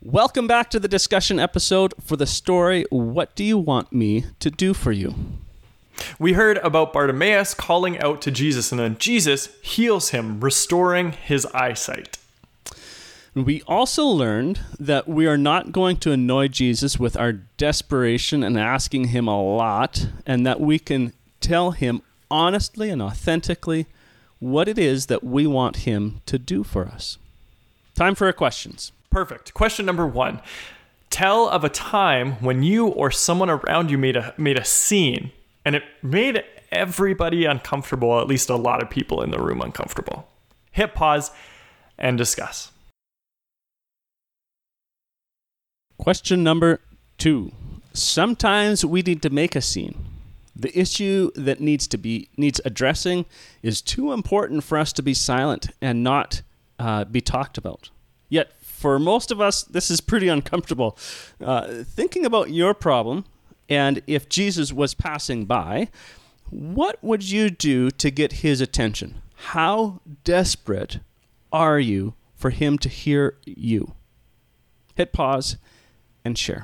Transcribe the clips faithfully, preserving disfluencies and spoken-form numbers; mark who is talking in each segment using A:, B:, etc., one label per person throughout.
A: Welcome back to the discussion episode for the story, What Do You Want Me to Do For You?
B: We heard about Bartimaeus calling out to Jesus, and then Jesus heals him, restoring his eyesight.
A: We also learned that we are not going to annoy Jesus with our desperation and asking him a lot, and that we can tell him honestly and authentically what it is that we want him to do for us. Time for our questions.
B: Perfect. Question number one. Tell of a time when you or someone around you made a made a scene and it made everybody uncomfortable, at least a lot of people in the room uncomfortable. Hit pause and discuss.
A: Question number two. Sometimes we need to make a scene. The issue that needs to be needs addressing is too important for us to be silent and not uh, be talked about. Yet, for most of us, this is pretty uncomfortable. Uh, thinking about your problem, and if Jesus was passing by, what would you do to get his attention? How desperate are you for him to hear you? Hit pause and share.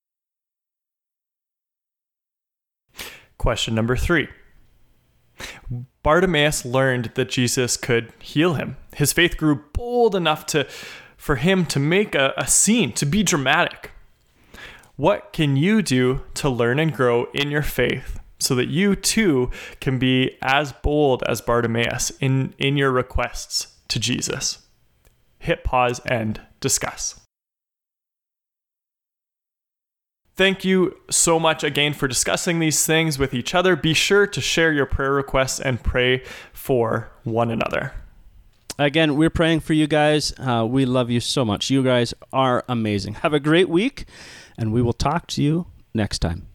B: Question number three. Bartimaeus learned that Jesus could heal him. His faith grew bold enough to for him to make a, a scene, to be dramatic. What can you do to learn and grow in your faith so that you too can be as bold as Bartimaeus in, in your requests to Jesus? Hit pause and discuss. Thank you so much again for discussing these things with each other. Be sure to share your prayer requests and pray for one another.
A: Again, we're praying for you guys. Uh, we love you so much. You guys are amazing. Have a great week, and we will talk to you next time.